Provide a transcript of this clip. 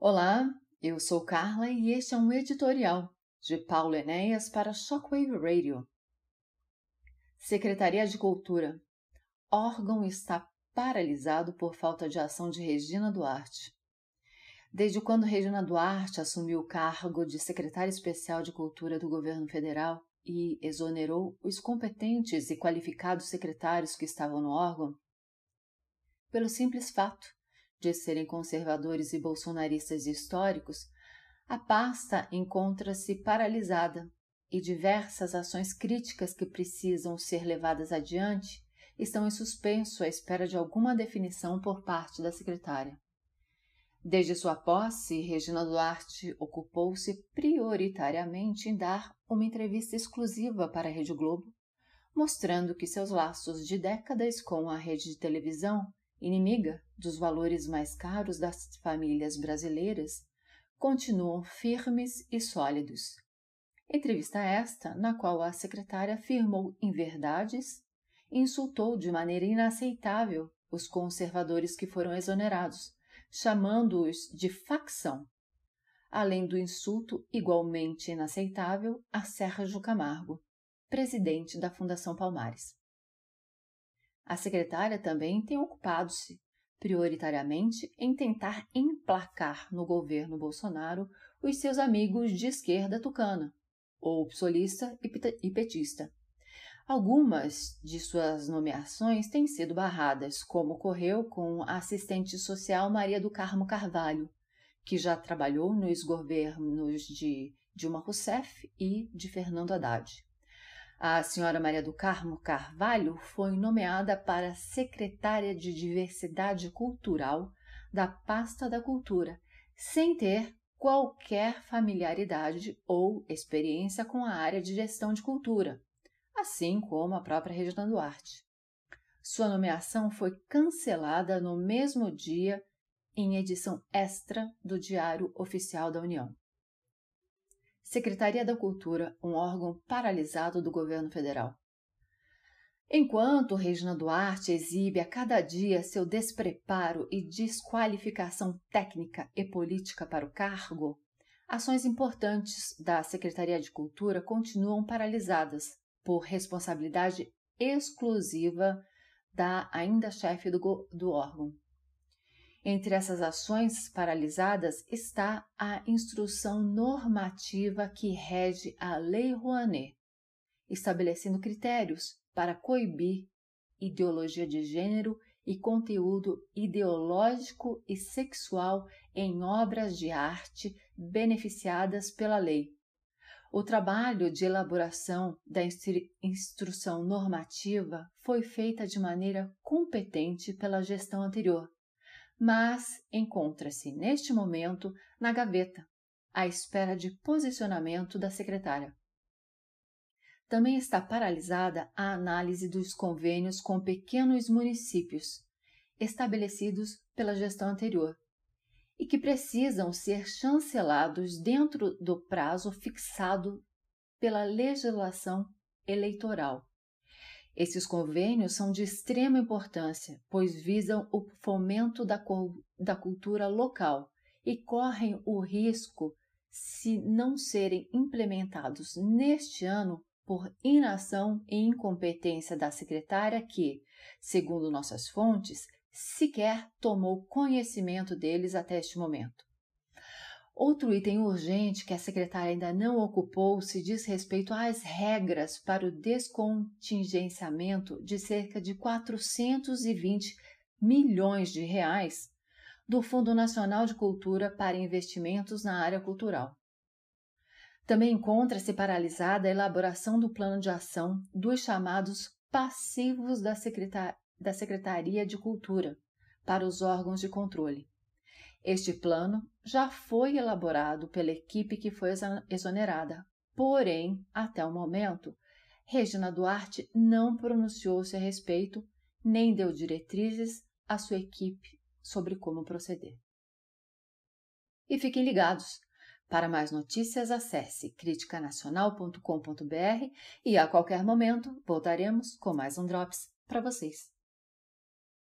Olá, eu sou Carla e este é um editorial de Paulo Enéas para Shockwave Radio. Secretaria de Cultura. Órgão está paralisado por falta de ação de Regina Duarte. Desde quando Regina Duarte assumiu o cargo de secretária especial de Cultura do governo federal e exonerou os competentes e qualificados secretários que estavam no órgão, pelo simples fato de serem conservadores e bolsonaristas históricos, a pasta encontra-se paralisada e diversas ações críticas que precisam ser levadas adiante estão em suspenso à espera de alguma definição por parte da secretária. Desde sua posse, Regina Duarte ocupou-se prioritariamente em dar uma entrevista exclusiva para a Rede Globo, mostrando que seus laços de décadas com a rede de televisão, inimiga dos valores mais caros das famílias brasileiras, continuam firmes e sólidos. Entrevista esta na qual a secretária afirmou inverdades e insultou de maneira inaceitável os conservadores que foram exonerados, chamando-os de facção, além do insulto igualmente inaceitável a Sérgio Camargo, presidente da Fundação Palmares. A secretária também tem ocupado-se, prioritariamente, em tentar emplacar no governo Bolsonaro os seus amigos de esquerda tucana, ou psolista e petista. Algumas de suas nomeações têm sido barradas, como ocorreu com a assistente social Maria do Carmo Carvalho, que já trabalhou nos governos de Dilma Rousseff e de Fernando Haddad. A senhora Maria do Carmo Carvalho foi nomeada para secretária de Diversidade Cultural da Pasta da Cultura, sem ter qualquer familiaridade ou experiência com a área de gestão de cultura, assim como a própria Regina Duarte. Sua nomeação foi cancelada no mesmo dia em edição extra do Diário Oficial da União. Secretaria da Cultura, um órgão paralisado do governo federal. Enquanto Regina Duarte exibe a cada dia seu despreparo e desqualificação técnica e política para o cargo, ações importantes da Secretaria de Cultura continuam paralisadas por responsabilidade exclusiva da ainda chefe do órgão. Entre essas ações paralisadas está a instrução normativa que rege a Lei Rouanet, estabelecendo critérios para coibir ideologia de gênero e conteúdo ideológico e sexual em obras de arte beneficiadas pela lei. O trabalho de elaboração da instrução normativa foi feita de maneira competente pela gestão anterior, mas encontra-se neste momento na gaveta, à espera de posicionamento da secretária. Também está paralisada a análise dos convênios com pequenos municípios, estabelecidos pela gestão anterior, e que precisam ser chancelados dentro do prazo fixado pela legislação eleitoral. Esses convênios são de extrema importância, pois visam o fomento da cultura local e correm o risco, se não serem implementados neste ano, por inação e incompetência da secretária que, segundo nossas fontes, sequer tomou conhecimento deles até este momento. Outro item urgente que a secretária ainda não ocupou se diz respeito às regras para o descontingenciamento de cerca de 420 milhões de reais do Fundo Nacional de Cultura para investimentos na área cultural. Também encontra-se paralisada a elaboração do plano de ação dos chamados passivos da Secretaria de Cultura para os órgãos de controle. Este plano já foi elaborado pela equipe que foi exonerada, porém, até o momento, Regina Duarte não pronunciou-se a respeito, nem deu diretrizes à sua equipe sobre como proceder. E fiquem ligados! Para mais notícias, acesse criticanacional.com.br e a qualquer momento voltaremos com mais um Drops para vocês.